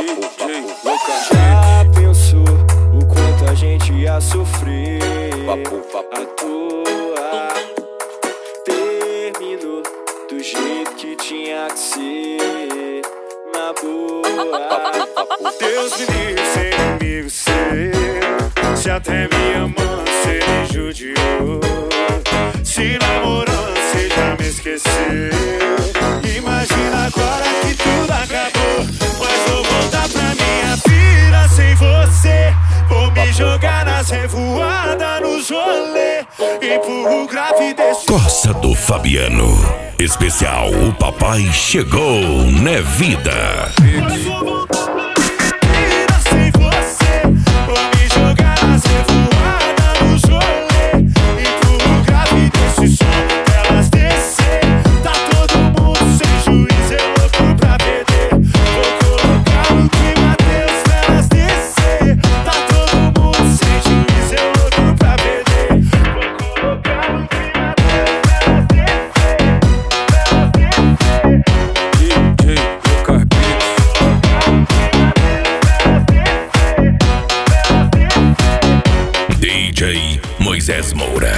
Já pensou o quanto a gente ia sofrer à toa? Terminou do jeito que tinha que ser, na boa. Deus me livre sem amigo seu, se até minha mãe cê me judiou. Se namorando cê já me esqueceu. Imagina agora que tudo acabou, mas vou voltar pra minha vida sem você. Vou me jogar nas revoadas, nos rolê, empurro o grave desse Coça do Fabiano. Especial O Papai Chegou, né vida? Mas vou voltar pra minha vida sem você. Vou me jogar nas revoadas, nos rolê, empurro o grave desse som. Elas descer, tá todo mundo sem juízo, eu louco pra perder. Vou colocar no clima Deus, elas descer, tá todo mundo sem juízo, eu louco pra perder. Vou colocar no clima Deus, elas descer, elas descer. DJ Moisés Moura.